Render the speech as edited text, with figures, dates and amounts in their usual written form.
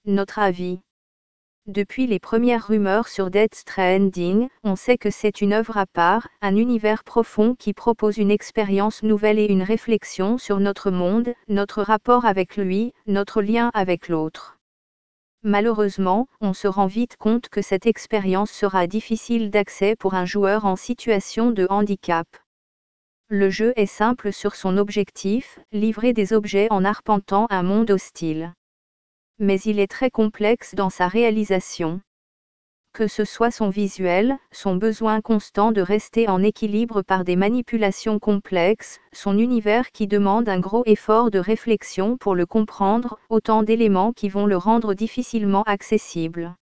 Notre avis. Depuis les premières rumeurs sur Death Stranding, on sait que c'est une œuvre à part, un univers profond qui propose une expérience nouvelle et une réflexion sur notre monde, notre rapport avec lui, notre lien avec l'autre. Malheureusement, on se rend vite compte que cette expérience sera difficile d'accès pour un joueur en situation de handicap. Le jeu est simple sur son objectif, livrer des objets en arpentant un monde hostile. Mais il est très complexe dans sa réalisation. Que ce soit son visuel, son besoin constant de rester en équilibre par des manipulations complexes, son univers qui demande un gros effort de réflexion pour le comprendre, autant d'éléments qui vont le rendre difficilement accessible.